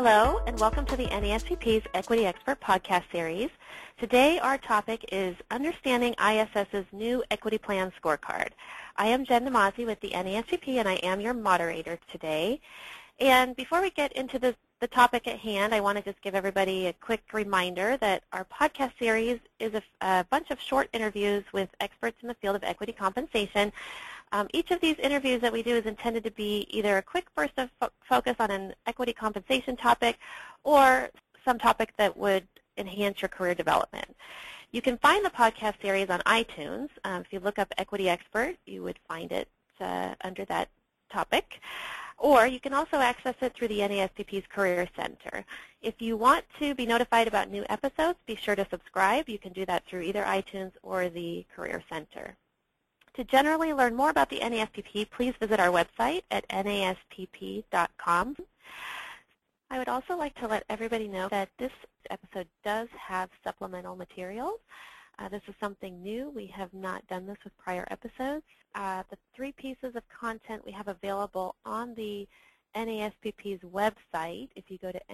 Hello, and welcome to the NASPP's Equity Expert podcast series. Today, our topic is Understanding ISS's New Equity Plan Scorecard. I am Jen Namazi with the NASPP, and I am your moderator today. And before we get into the topic at hand, I want to just give everybody a quick reminder that our podcast series is a bunch of short interviews with experts in the field of equity compensation. Each of these interviews that we do is intended to be either a quick burst of focus on an equity compensation topic or some topic that would enhance your career development. You can find the podcast series on iTunes. If you look up Equity Expert, you would find it under that topic. Or you can also access it through the NASPP's Career Center. If you want to be notified about new episodes, be sure to subscribe. You can do that through either iTunes or the Career Center. To generally learn more about the NASPP, please visit our website at naspp.com. I would also like to let everybody know that this episode does have supplemental materials. This is something new. We have not done this with prior episodes. The three pieces of content we have available on the NASPP's website, if you go to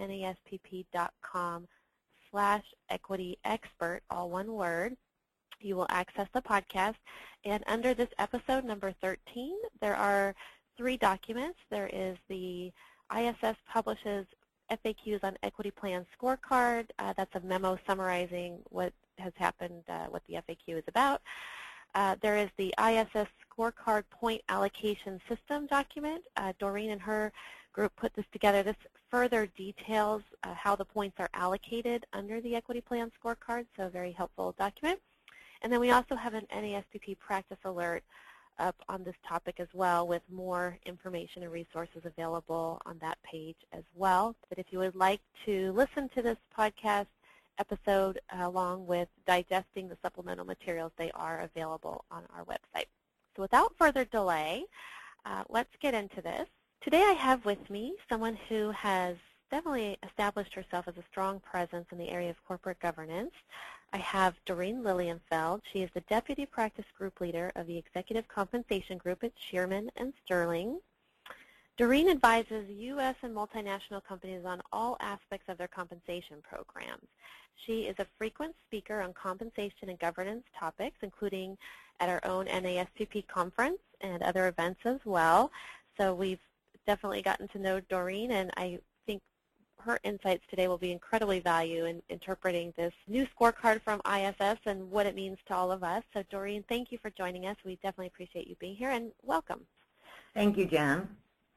naspp.com/equityexpert, all one word, you will access the podcast. And under this episode, number 13, there are three documents. There is the ISS publishes FAQs on Equity Plan Scorecard. That's a memo summarizing what has happened, what the FAQ is about. There is the ISS Scorecard Point Allocation System document. Doreen and her group put this together. This further details how the points are allocated under the Equity Plan Scorecard, so a very helpful document. And then we also have an NASPP practice alert up on this topic as well with more information and resources available on that page as well. But if you would like to listen to this podcast episode along with digesting the supplemental materials, they are available on our website. So without further delay, let's get into this. Today I have with me someone who has definitely established herself as a strong presence in the area of corporate governance. I have Doreen Lilienfeld. She is the Deputy Practice Group Leader of the Executive Compensation Group at Shearman and Sterling. Doreen advises U.S. and multinational companies on all aspects of their compensation programs. She is a frequent speaker on compensation and governance topics, including at our own NASPP conference and other events as well. So we've definitely gotten to know Doreen, and I think her insights today will be incredibly valuable in interpreting this new scorecard from ISS and what it means to all of us. So Doreen, thank you for joining us. We definitely appreciate you being here, and welcome. Thank you, Jen.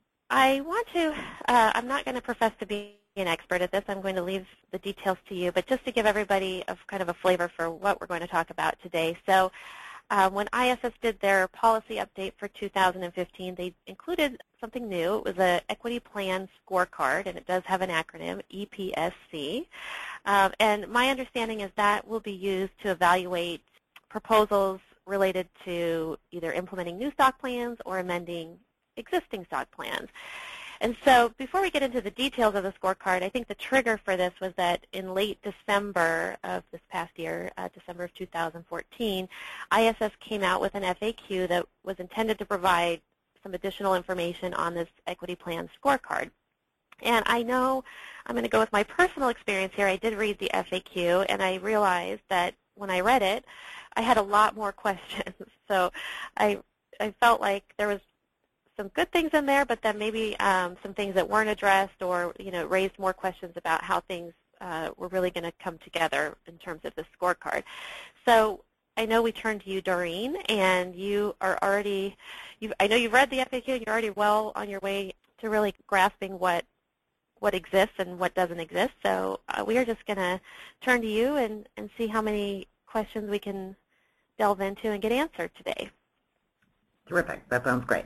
I want to, I'm not going to profess to be an expert at this. I'm going to leave the details to you, but just to give everybody kind of a flavor for what we're going to talk about today. So when ISS did their policy update for 2015, they included something new. It was an Equity Plan Scorecard, and it does have an acronym, EPSC. And my understanding is that will be used to evaluate proposals related to either implementing new stock plans or amending existing stock plans. And so before we get into the details of the scorecard, I think the trigger for this was that in late December of this past year, December of 2014, ISS came out with an FAQ that was intended to provide some additional information on this Equity Plan Scorecard. And I know I'm going to go with my personal experience here. I did read the FAQ, and I realized that when I read it, I had a lot more questions. So I felt like there was some good things in there, but then maybe some things that weren't addressed, or raised more questions about how things were really going to come together in terms of the scorecard. So I know we turned to you, Doreen, and you are already, I know you've read the FAQ, and you're already well on your way to really grasping what exists and what doesn't exist. So we are just going to turn to you and see how many questions we can delve into and get answered today. Terrific. That sounds great.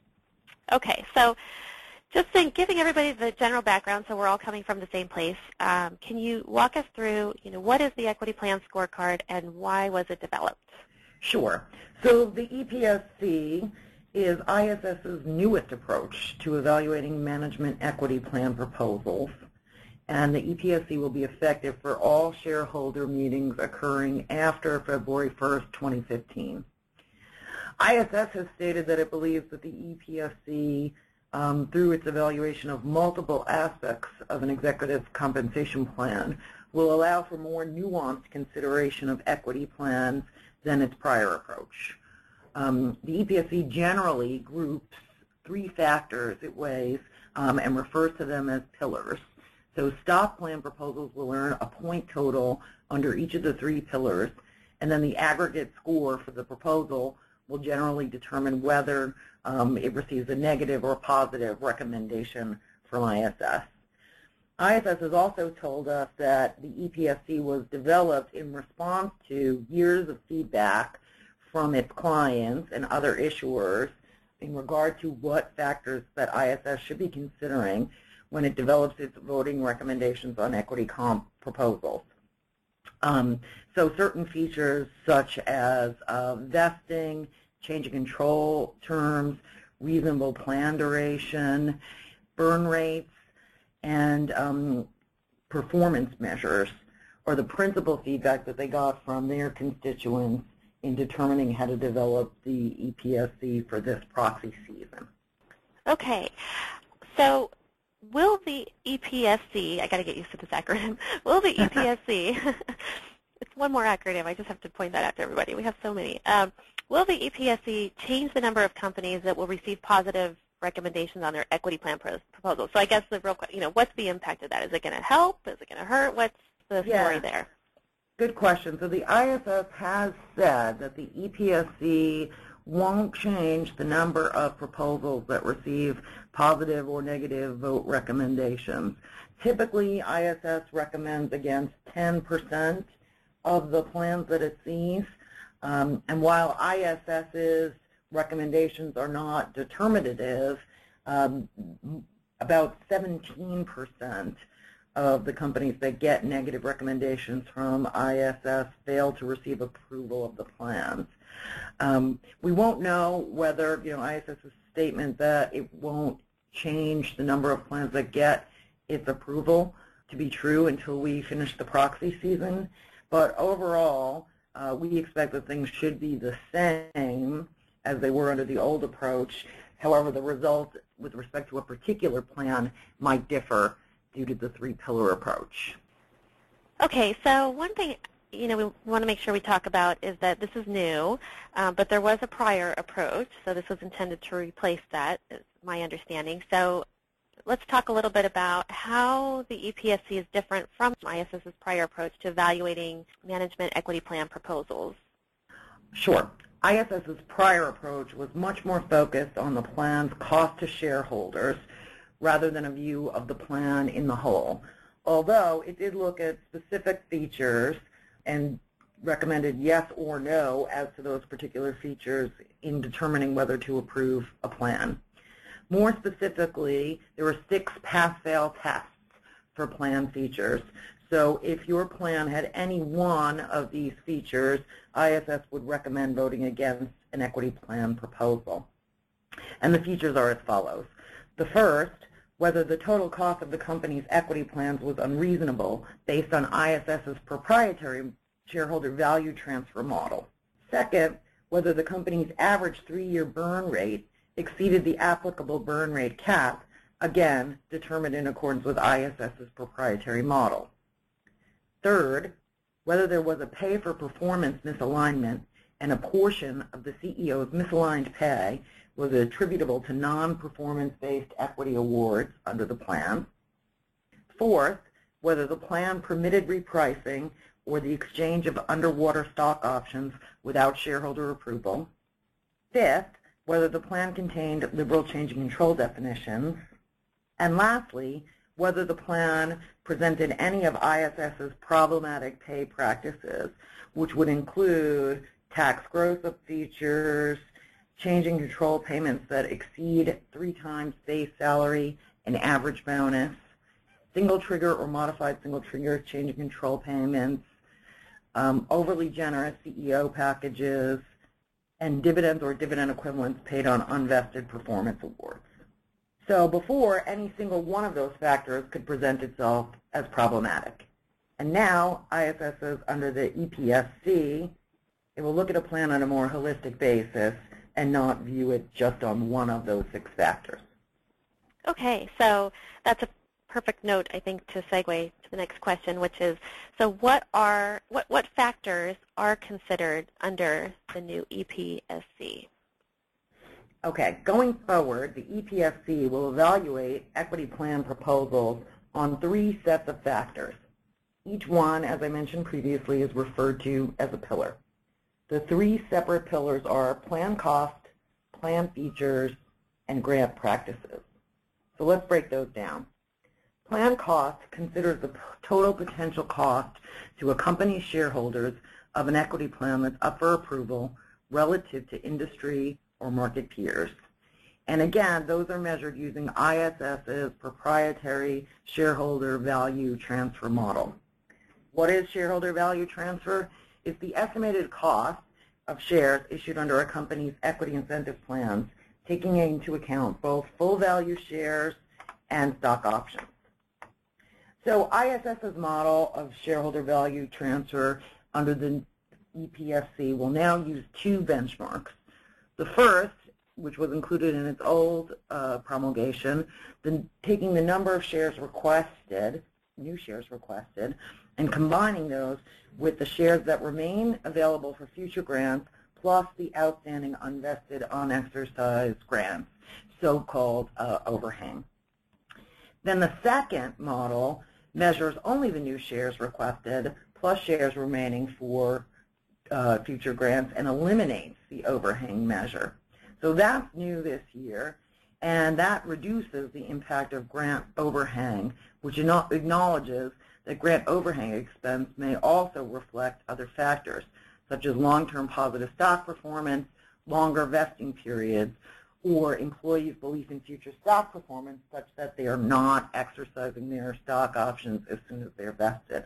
Okay, so just giving everybody the general background, so we're all coming from the same place, can you walk us through, what is the Equity Plan Scorecard and why was it developed? Sure. So the EPSC is ISS's newest approach to evaluating management equity plan proposals, and the EPSC will be effective for all shareholder meetings occurring after February 1st, 2015. ISS has stated that it believes that the EPSC through its evaluation of multiple aspects of an executive compensation plan, will allow for more nuanced consideration of equity plans than its prior approach. The EPSC generally groups 3 factors it weighs and refers to them as pillars. So stock plan proposals will earn a point total under each of the 3 pillars, and then the aggregate score for the proposal will generally determine whether it receives a negative or positive recommendation from ISS. ISS has also told us that the EPSC was developed in response to years of feedback from its clients and other issuers in regard to what factors that ISS should be considering when it develops its voting recommendations on equity comp proposals. So certain features such as vesting, change of control terms, reasonable plan duration, burn rates, and performance measures are the principal feedback that they got from their constituents in determining how to develop the EPSC for this proxy season. Okay, so will the EPSC, I got to get used to this acronym, will the EPSC, it's one more acronym, I just have to point that out to everybody, we have so many. Will the EPSC change the number of companies that will receive positive recommendations on their equity plan proposals? So I guess the real question, what's the impact of that? Is it going to help? Is it going to hurt? What's the story there? Good question. So the ISS has said that the EPSC won't change the number of proposals that receive positive or negative vote recommendations. Typically, ISS recommends against 10% of the plans that it sees. And while ISS's recommendations are not determinative, about 17% of the companies that get negative recommendations from ISS fail to receive approval of the plans. We won't know whether, ISS's statement that it won't change the number of plans that get its approval to be true until we finish the proxy season. But overall, we expect that things should be the same as they were under the old approach. However, the result with respect to a particular plan might differ due to the 3-pillar approach. Okay, so one thing we want to make sure we talk about is that this is new, but there was a prior approach, so this was intended to replace that, is my understanding. So let's talk a little bit about how the EPSC is different from ISS's prior approach to evaluating management equity plan proposals. Sure. ISS's prior approach was much more focused on the plan's cost to shareholders rather than a view of the plan in the whole, although it did look at specific features and recommended yes or no as to those particular features in determining whether to approve a plan. More specifically, there were 6 pass-fail tests for plan features. So if your plan had any one of these features, ISS would recommend voting against an equity plan proposal. And the features are as follows. The first, whether the total cost of the company's equity plans was unreasonable based on ISS's proprietary shareholder value transfer model. Second, whether the company's average 3-year burn rate exceeded the applicable burn rate cap, again, determined in accordance with ISS's proprietary model. Third, whether there was a pay-for-performance misalignment and a portion of the CEO's misaligned pay was attributable to non-performance-based equity awards under the plan. Fourth, whether the plan permitted repricing or the exchange of underwater stock options without shareholder approval. Fifth, whether the plan contained liberal change in control definitions. And lastly, whether the plan presented any of ISS's problematic pay practices, which would include tax growth-up features, change in control payments that exceed 3 times base salary and average bonus, single trigger or modified single trigger change in control payments, overly generous CEO packages, and dividends or dividend equivalents paid on unvested performance awards. So before, any single one of those factors could present itself as problematic. And now, ISS says under the EPSC, it will look at a plan on a more holistic basis and not view it just on one of those 6 factors. Okay, so that's a perfect note, I think, to segue to the next question, which is, so what factors are considered under the new EPSC? Okay, going forward, the EPSC will evaluate equity plan proposals on 3 sets of factors. Each one, as I mentioned previously, is referred to as a pillar. The 3 separate pillars are plan cost, plan features, and grant practices. So let's break those down. Plan cost considers the total potential cost to a company's shareholders of an equity plan that's up for approval relative to industry or market peers. And again, those are measured using ISS's proprietary shareholder value transfer model. What is shareholder value transfer? It's the estimated cost of shares issued under a company's equity incentive plans, taking into account both full value shares and stock options. So ISS's model of shareholder value transfer under the EPSC will now use 2 benchmarks. The first, which was included in its old promulgation, taking the number of shares requested, new shares requested, and combining those with the shares that remain available for future grants plus the outstanding unvested unexercised grants, so-called overhang. Then the second model measures only the new shares requested plus shares remaining for future grants and eliminates the overhang measure. So that's new this year, and that reduces the impact of grant overhang, which acknowledges that grant overhang expense may also reflect other factors, such as long-term positive stock performance, longer vesting periods, or employees' belief in future stock performance such that they are not exercising their stock options as soon as they're vested.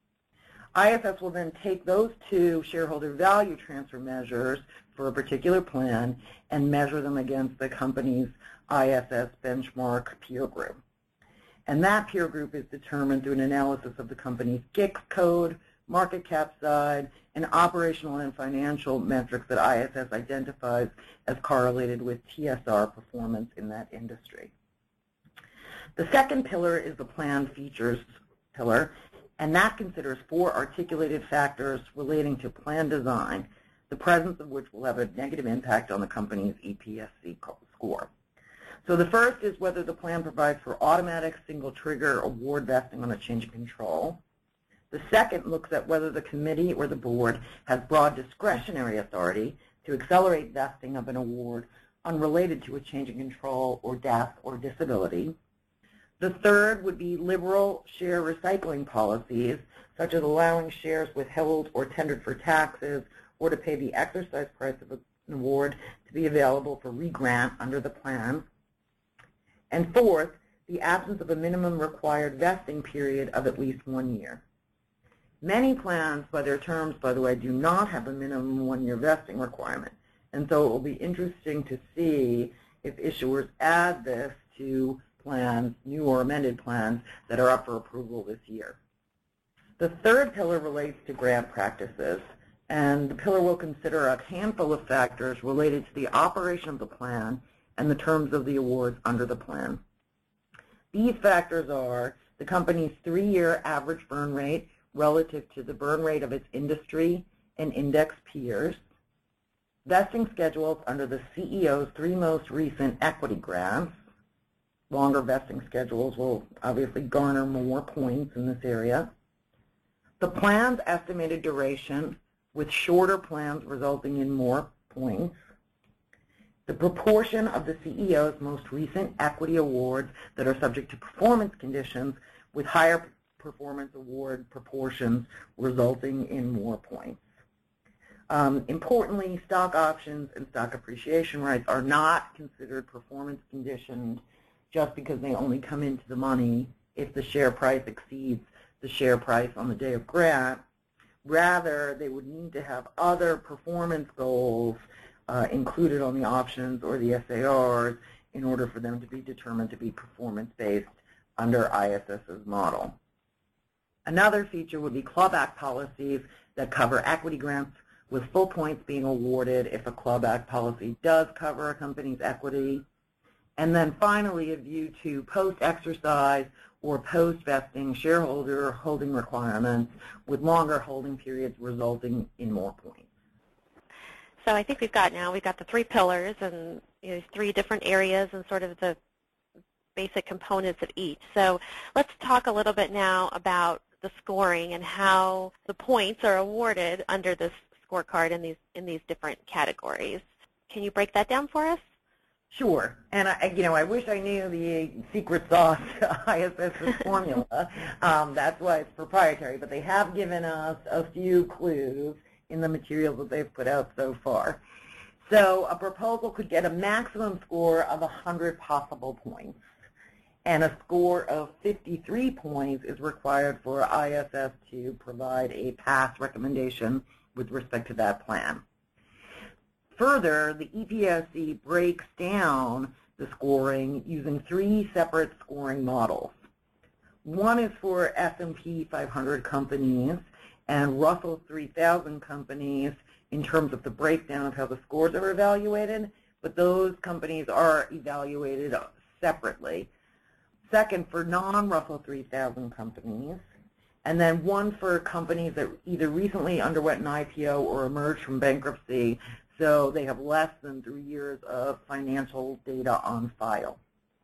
ISS will then take those 2 shareholder value transfer measures for a particular plan and measure them against the company's ISS benchmark peer group. And that peer group is determined through an analysis of the company's GICS code, market cap side, and operational and financial metrics that ISS identifies as correlated with TSR performance in that industry. The second pillar is the plan features pillar, and that considers 4 articulated factors relating to plan design, the presence of which will have a negative impact on the company's EPSC score. So the first is whether the plan provides for automatic single trigger award vesting on a change of control. The second looks at whether the committee or the board has broad discretionary authority to accelerate vesting of an award unrelated to a change in control or death or disability. The third would be liberal share recycling policies, such as allowing shares withheld or tendered for taxes or to pay the exercise price of an award to be available for regrant under the plan. And fourth, the absence of a minimum required vesting period of at least 1 year. Many plans, by their terms, by the way, do not have a minimum 1-year vesting requirement. And so it will be interesting to see if issuers add this to plans, new or amended plans, that are up for approval this year. The third pillar relates to grant practices, and the pillar will consider a handful of factors related to the operation of the plan and the terms of the awards under the plan. These factors are the company's 3-year average burn rate relative to the burn rate of its industry and index peers, vesting schedules under the CEO's 3 most recent equity grants. Longer vesting schedules will obviously garner more points in this area. The plan's estimated duration, with shorter plans resulting in more points. The proportion of the CEO's most recent equity awards that are subject to performance conditions, with higher performance award proportions resulting in more points. Importantly, stock options and stock appreciation rights are not considered performance conditioned just because they only come into the money if the share price exceeds the share price on the day of grant. Rather, they would need to have other performance goals included on the options or the SARs in order for them to be determined to be performance-based under ISS's model. Another feature would be clawback policies that cover equity grants, with full points being awarded if a clawback policy does cover a company's equity, And then finally, a view to post-exercise or post-vesting shareholder holding requirements with longer holding periods resulting in more points. So I think we've got the 3 pillars and 3 different areas and sort of the basic components of each. So let's talk a little bit now about the scoring and how the points are awarded under this scorecard in these different categories. Can you break that down for us? Sure, and I wish I knew the secret sauce to ISS's formula. That's why it's proprietary, but they have given us a few clues in the materials that they've put out so far. So a proposal could get a maximum score of 100 possible points, and a score of 53 points is required for ISS to provide a pass recommendation with respect to that plan. Further, the EPSC breaks down the scoring using 3 separate scoring models. One is for S&P 500 companies and Russell 3000 companies in terms of the breakdown of how the scores are evaluated, but those companies are evaluated separately. Second, for non-Russell 3000 companies, and then one for companies that either recently underwent an IPO or emerged from bankruptcy, so they have less than 3 years of financial data on file.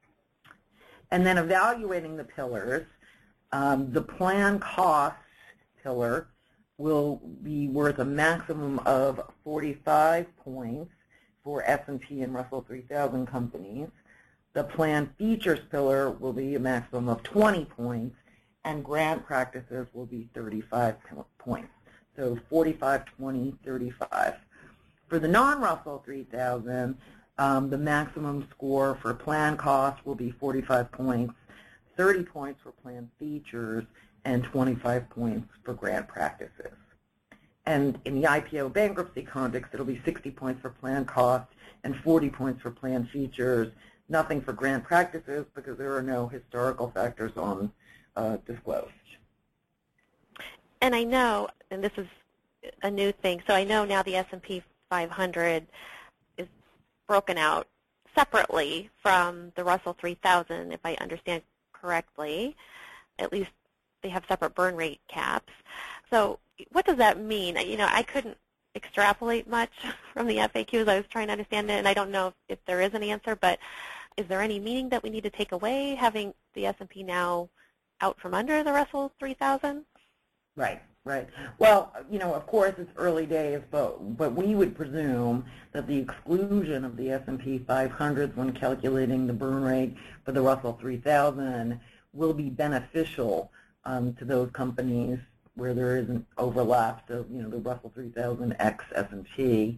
And then evaluating the pillars, the plan costs pillar will be worth a maximum of 45 points for S&P and Russell 3000 companies. The plan features pillar will be a maximum of 20 points, and grant practices will be 35 points. So 45, 20, 35. For the non-Russell 3000, the maximum score for plan costs will be 45 points, 30 points for plan features, and 25 points for grant practices. And in the IPO bankruptcy context, it'll be 60 points for plan costs and 40 points for plan features, nothing for grant practices because there are no historical factors on disclosed. And I know, and this is a new thing, so I know now the S&P 500 is broken out separately from the Russell 3000, if I understand correctly. At least they have separate burn rate caps. So what does that mean? I couldn't extrapolate much from the FAQs. I was trying to understand it, and I don't know if there is an answer, but is there any meaning that we need to take away having the S&P now out from under the Russell 3000? Right. Well, of course it's early days, but we would presume that the exclusion of the S&P 500 when calculating the burn rate for the Russell 3000 will be beneficial to those companies where there is an overlap, so the Russell 3000 X S&P.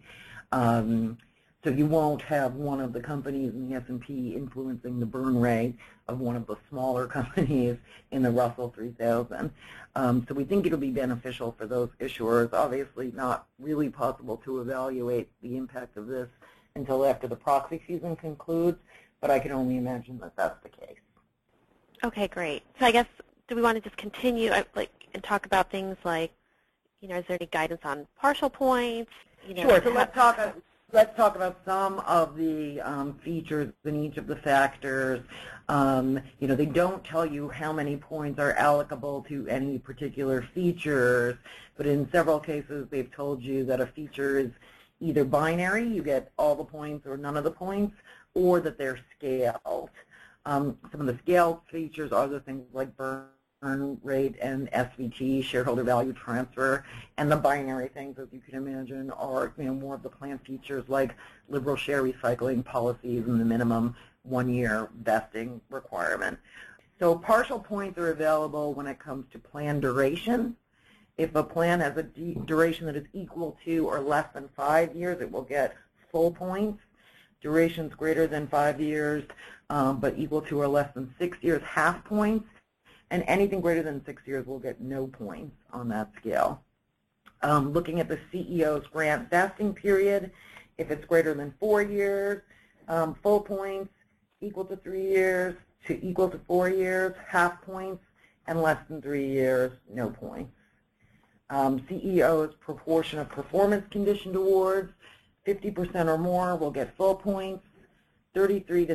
So you won't have one of the companies in the S&P influencing the burn rate of one of the smaller companies in the Russell 3000. So we think it'll be beneficial for those issuers. Obviously not really possible to evaluate the impact of this until after the proxy season concludes, but I can only imagine that that's the case. Okay, great. So I guess, do we want to just continue and talk about things like, is there any guidance on partial points? Sure, so let's talk about some of the features in each of the factors. They don't tell you how many points are allocable to any particular features, but in several cases they've told you that a feature is either binary, you get all the points or none of the points, or that they're scaled. Some of the scaled features are the things like burn rate and SVT, shareholder value transfer, and the binary things, as you can imagine, are more of the plan features like liberal share recycling policies and the minimum 1-year vesting requirement. So partial points are available when it comes to plan duration. If a plan has a duration that is equal to or less than 5 years, it will get full points. Durations greater than 5 years, but equal to or less than 6 years, half points. And anything greater than 6 years will get no points on that scale. Looking at the CEO's grant vesting period, if it's greater than 4 years, full points, equal to 3 years, to equal to 4 years, half points, and less than 3 years, no points. CEO's proportion of performance conditioned awards, 50% or more will get full points, 33 to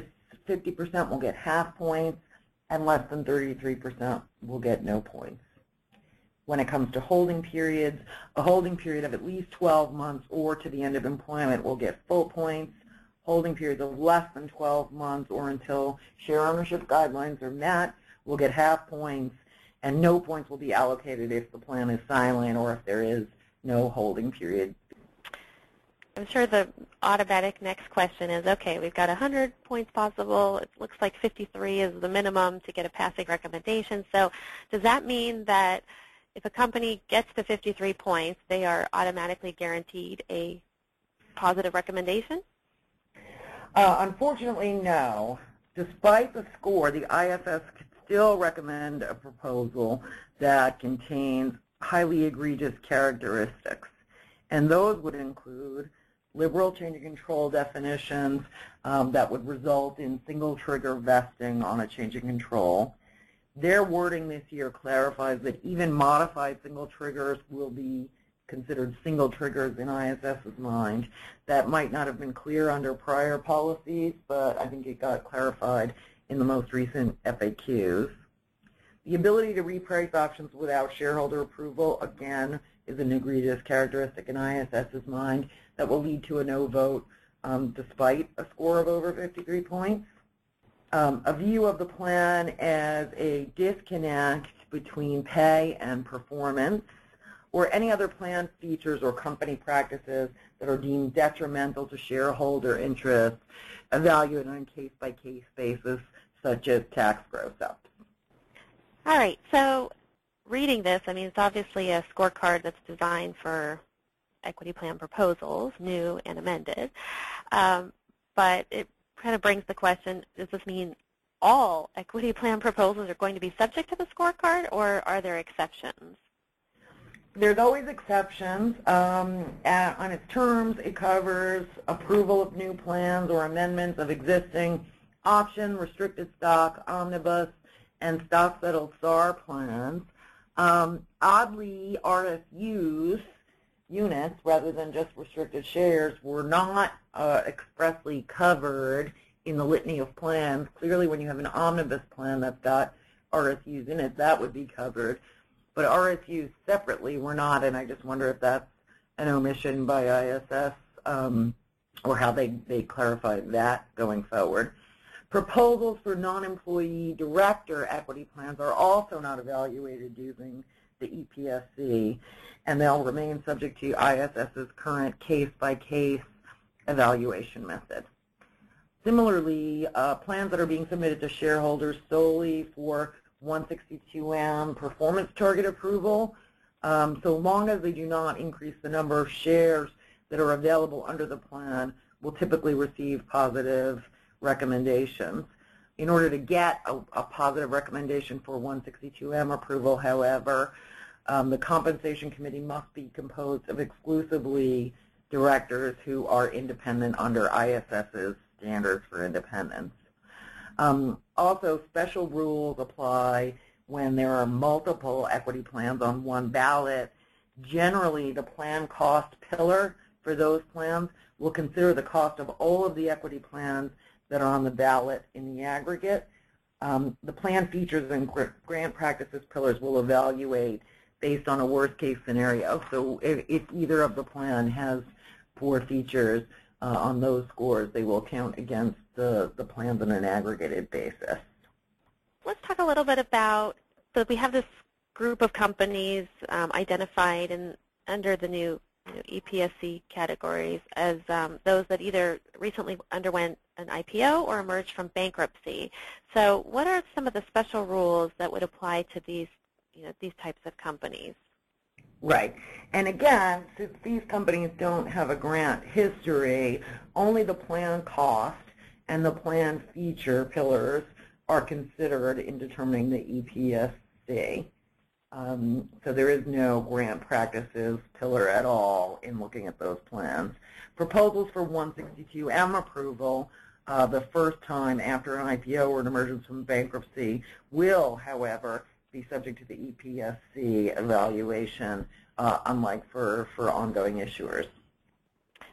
50% will get half points, and less than 33% will get no points. When it comes to holding periods, a holding period of at least 12 months or to the end of employment will get full points. Holding periods of less than 12 months or until share ownership guidelines are met will get half points, and no points will be allocated if the plan is silent or if there is no holding period. I'm sure the automatic next question is, okay, we've got 100 points possible. It looks like 53 is the minimum to get a passing recommendation. So does that mean that if a company gets to 53 points, they are automatically guaranteed a positive recommendation? Unfortunately, no. Despite the score, the ISS could still recommend a proposal that contains highly egregious characteristics. And those would include liberal change of control definitions that would result in single trigger vesting on a change of control. Their wording this year clarifies that even modified single triggers will be considered single triggers in ISS's mind. That might not have been clear under prior policies, but I think it got clarified in the most recent FAQs. The ability to reprice options without shareholder approval, again, is an egregious characteristic in ISS's mind that will lead to a no vote despite a score of over 53 points. A view of the plan as a disconnect between pay and performance, or any other plan features or company practices that are deemed detrimental to shareholder interests, evaluated on a case-by-case basis, such as tax gross-ups. All right, so reading this, I mean, it's obviously a scorecard that's designed for equity plan proposals, new and amended, but it kind of brings the question, does this mean all equity plan proposals are going to be subject to the scorecard, or are there exceptions? There's always exceptions. On its terms, it covers approval of new plans or amendments of existing option, restricted stock, omnibus, and stock-settled SAR plans. Oddly, RSUs, units, rather than just restricted shares, were not expressly covered in the litany of plans. Clearly, when you have an omnibus plan that's got RSUs in it, that would be covered. But RSUs separately were not, and I just wonder if that's an omission by ISS or how they clarified that going forward. Proposals for non-employee director equity plans are also not evaluated using the EPSC, and they'll remain subject to ISS's current case-by-case evaluation method. Similarly, plans that are being submitted to shareholders solely for 162M performance target approval, so long as they do not increase the number of shares that are available under the plan, will typically receive positive recommendations. In order to get a positive recommendation for 162M approval, however, the Compensation Committee must be composed of exclusively directors who are independent under ISS's standards for independence. Also, special rules apply when there are multiple equity plans on one ballot. Generally, the plan cost pillar for those plans will consider the cost of all of the equity plans that are on the ballot in the aggregate. The plan features and grant practices pillars will evaluate based on a worst-case scenario. So if either of the plan has poor features on those scores, they will count against the plans on an aggregated basis. Let's talk a little bit about, so we have this group of companies identified under the new EPSC categories as those that either recently underwent an IPO or emerged from bankruptcy. So what are some of the special rules that would apply to these types of companies? Right. And again, since these companies don't have a grant history, only the plan cost and the plan feature pillars are considered in determining the EPSC. So there is no grant practices pillar at all in looking at those plans. Proposals for 162M approval the first time after an IPO or an emergence from bankruptcy will, however, be subject to the EPSC evaluation, unlike for ongoing issuers.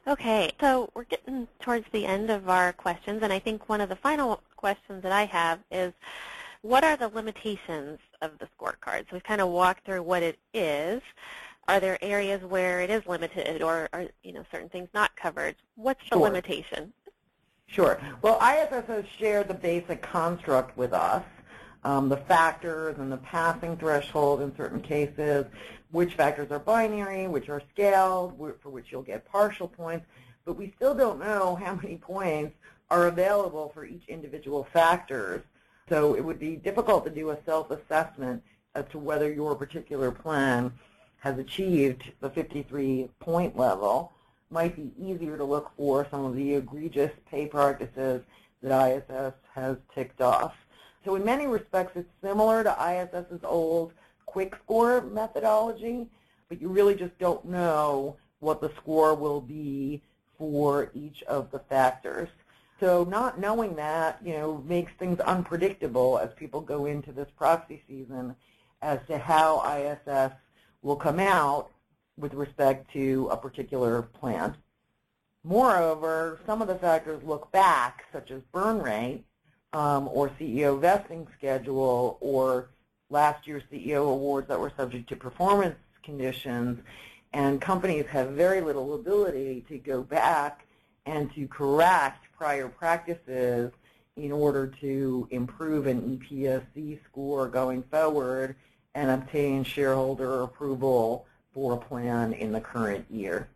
Okay, so we're getting towards the end of our questions, and I think one of the final questions that I have is, what are the limitations of the scorecard? So we've kind of walked through what it is. Are there areas where it is limited, or are certain things not covered? What's the limitation? Sure. Well, ISS has shared the basic construct with us, the factors and the passing threshold in certain cases, which factors are binary, which are scaled, for which you'll get partial points, but we still don't know how many points are available for each individual factors. So it would be difficult to do a self-assessment as to whether your particular plan has achieved the 53-point level. Might be easier to look for some of the egregious pay practices that ISS has ticked off. So in many respects, it's similar to ISS's old quick score methodology, but you really just don't know what the score will be for each of the factors. So not knowing that, makes things unpredictable as people go into this proxy season as to how ISS will come out with respect to a particular plan. Moreover, some of the factors look back, such as burn rate, or CEO vesting schedule, or last year's CEO awards that were subject to performance conditions, and companies have very little ability to go back and to correct prior practices in order to improve an EPSC score going forward and obtain shareholder approval for a plan in the current year.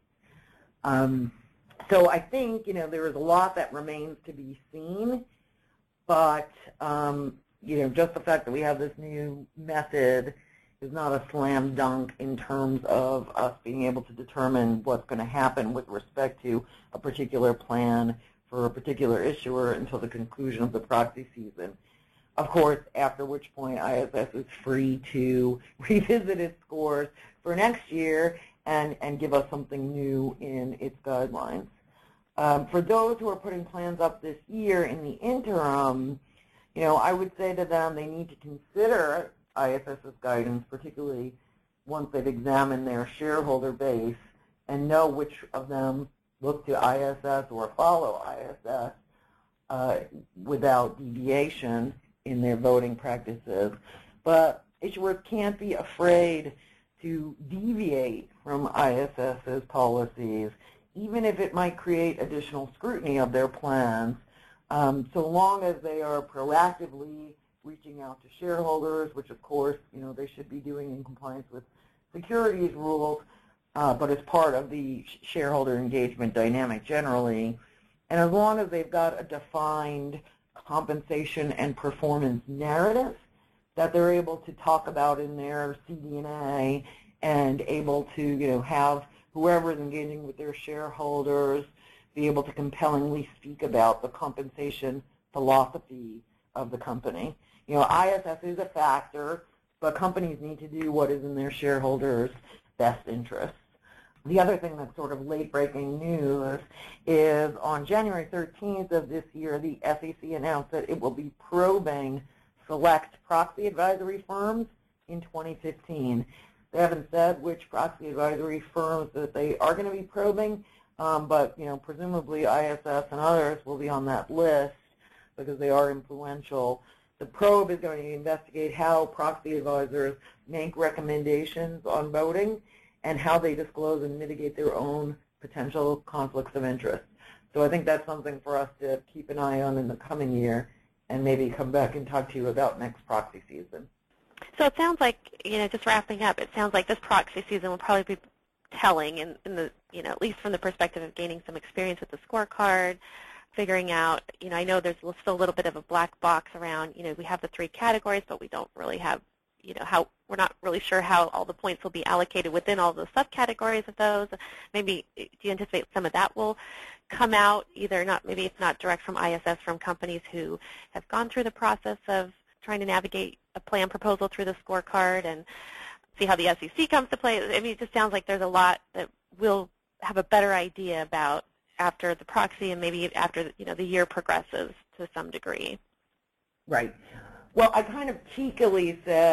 So I think, there is a lot that remains to be seen, but, just the fact that we have this new method is not a slam dunk in terms of us being able to determine what's going to happen with respect to a particular plan for a particular issuer until the conclusion of the proxy season. Of course, after which point ISS is free to revisit its scores for next year and give us something new in its guidelines. For those who are putting plans up this year in the interim, I would say to them they need to consider ISS's guidance, particularly once they've examined their shareholder base and know which of them look to ISS or follow ISS without deviation in their voting practices. But issuers can't be afraid to deviate from ISS's policies, even if it might create additional scrutiny of their plans, so long as they are proactively reaching out to shareholders, which of course, they should be doing in compliance with securities rules, but as part of the shareholder engagement dynamic generally. And as long as they've got a defined compensation and performance narrative that they're able to talk about in their CD&A and able to, have whoever is engaging with their shareholders be able to compellingly speak about the compensation philosophy of the company. ISS is a factor, but companies need to do what is in their shareholders' best interests. The other thing that's sort of late-breaking news is on January 13th of this year, the SEC announced that it will be probing select proxy advisory firms in 2015. They haven't said which proxy advisory firms that they are going to be probing, but presumably ISS and others will be on that list because they are influential. The probe is going to investigate how proxy advisors make recommendations on voting and how they disclose and mitigate their own potential conflicts of interest. So I think that's something for us to keep an eye on in the coming year and maybe come back and talk to you about next proxy season. So it sounds like, just wrapping up, it sounds like this proxy season will probably be telling in the, at least from the perspective of gaining some experience with the scorecard, figuring out, I know there's still a little bit of a black box around, we have the three categories, but we don't really have, we're not really sure how all the points will be allocated within all the subcategories of those. Maybe, do you anticipate some of that will come out, maybe it's not direct from ISS, from companies who have gone through the process of trying to navigate a plan proposal through the scorecard and see how the SEC comes to play? I mean, it just sounds like there's a lot that we'll have a better idea about after the proxy and maybe after the year progresses to some degree. Right. Well, I kind of cheekily said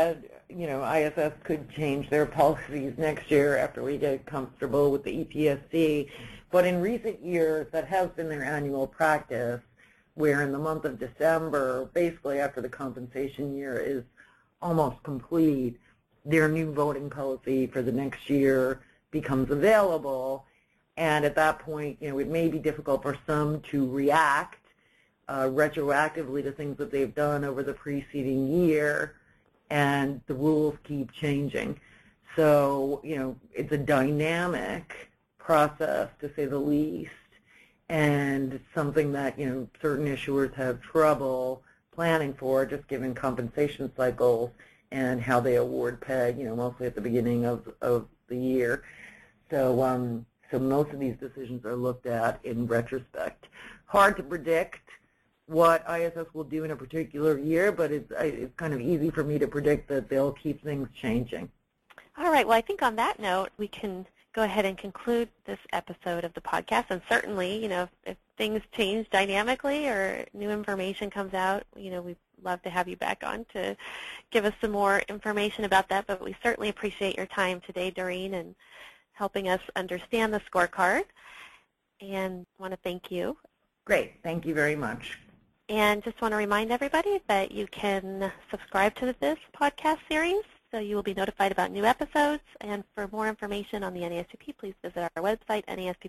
ISS could change their policies next year after we get comfortable with the EPSC. But in recent years, that has been their annual practice, where in the month of December, basically after the compensation year is almost complete, their new voting policy for the next year becomes available. And at that point, it may be difficult for some to react retroactively to things that they've done over the preceding year, and the rules keep changing. So, it's a dynamic process, to say the least, and something that, certain issuers have trouble planning for, just given compensation cycles and how they award pay, mostly at the beginning of the year. So, so most of these decisions are looked at in retrospect. Hard to predict what ISS will do in a particular year, but it's kind of easy for me to predict that they'll keep things changing. All right. Well, I think on that note, we can go ahead and conclude this episode of the podcast. And certainly, if things change dynamically or new information comes out, we'd love to have you back on to give us some more information about that. But we certainly appreciate your time today, Doreen, and helping us understand the scorecard. And want to thank you. Great. Thank you very much. And just want to remind everybody that you can subscribe to this podcast series so you will be notified about new episodes. And for more information on the NASPP, please visit our website,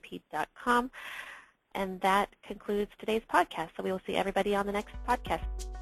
naspp.com. And that concludes today's podcast. So we will see everybody on the next podcast.